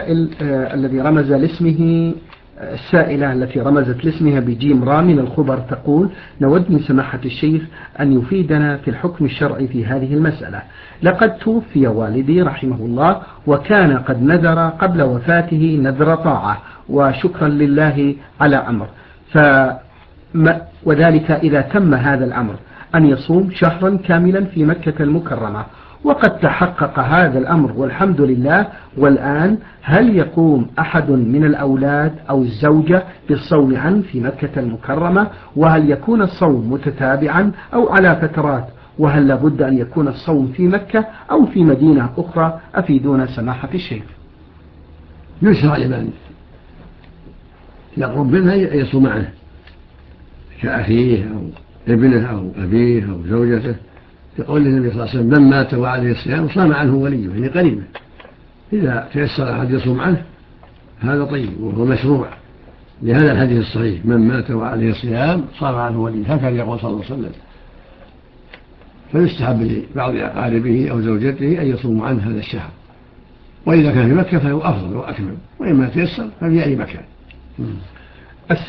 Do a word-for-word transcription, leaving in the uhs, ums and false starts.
السائل آه الذي رمز لاسمه السائلة التي رمزت لاسمها بجيم را من الخبر تقول: نود من سماحة الشيخ أن يفيدنا في الحكم الشرعي في هذه المسألة. لقد توفي والدي رحمه الله وكان قد نذر قبل وفاته نذر طاعة وشكرا لله على أمر، فما وذلك إذا تم هذا الأمر أن يصوم شهرا كاملا في مكة المكرمة، وقد تحقق هذا الأمر والحمد لله. والآن هل يقوم أحد من الأولاد أو الزوجة بالصوم عنه في مكة المكرمة؟ وهل يكون الصوم متتابعا أو على فترات؟ وهل لابد أن يكون الصوم في مكة أو في مدينة أخرى؟ أفيدونا سماحة الشيخ. يسرع لمن يقرب منها أن يصوم عنه كأخيه أو ابنه أو أبيه أو زوجته، يقول النبي صلى الله عليه وسلم: من مات وعليه الصيام صام عنه وليه، يعني قريبه. إذا تيسر أحد يصوم عنه هذا طيب وهو مشروع لهذا الحديث الصحيح: من مات وعليه الصيام صام عنه وليه، هكذا يقول صلى الله عليه وسلم. فيستحب لبعض أقاربه أو زوجته أن يصوموا عنه هذا الشهر، وإذا كان في مكة فهو أفضل وأكمل، وإما تيسر ففي أي مكان.